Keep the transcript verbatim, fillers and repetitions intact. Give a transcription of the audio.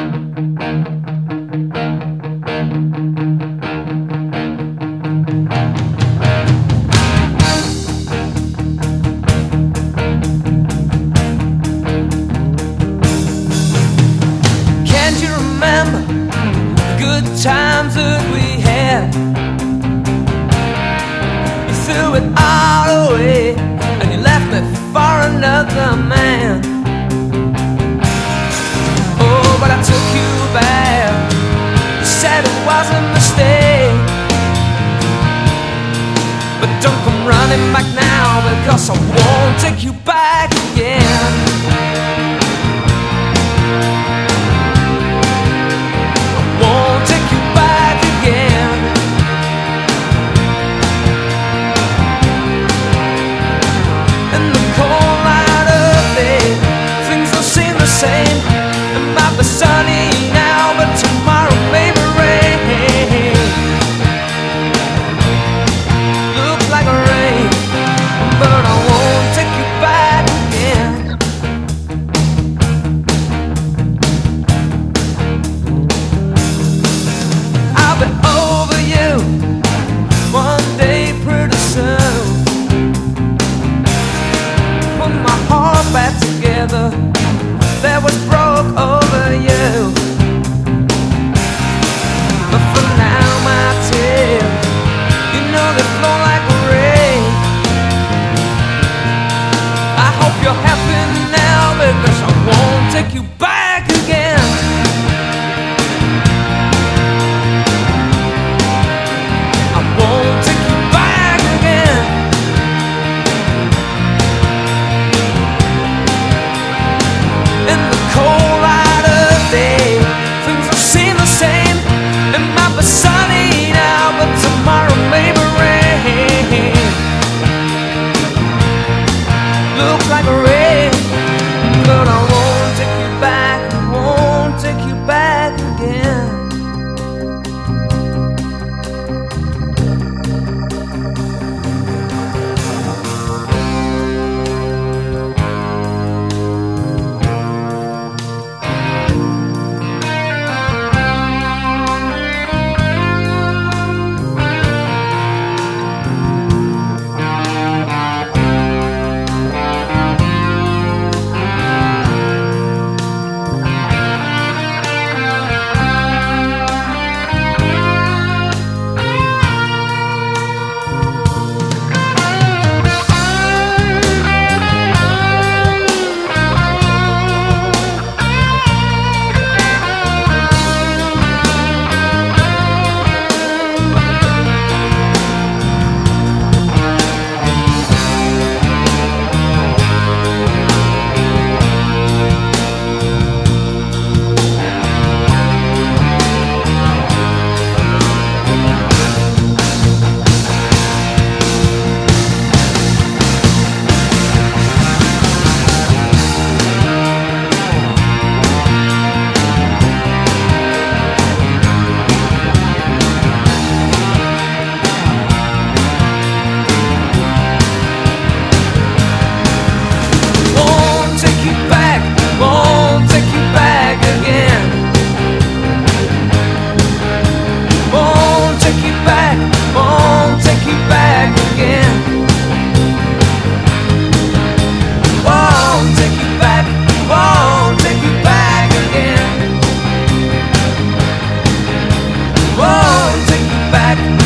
Times that we had, you threw it all away and you left me for another man. Oh, but I took you back. You said it was a mistake, but don't come running back now, because I won't take you back again. It might be sunny now, but tomorrow may be rain. Looks like rain, but I won't take you back again. I'll be over you one day pretty soon. Put my heart back together that was broke over you. But for now, my tears, you know they flow like rain. I hope you're happy now, because I won't take you back again. I won't take you back again. In the cold light of day, things will seem the same. It might be sunny now, but tomorrow may be rain. Looks like rain, but I won't take you back, won't take you back again. Back.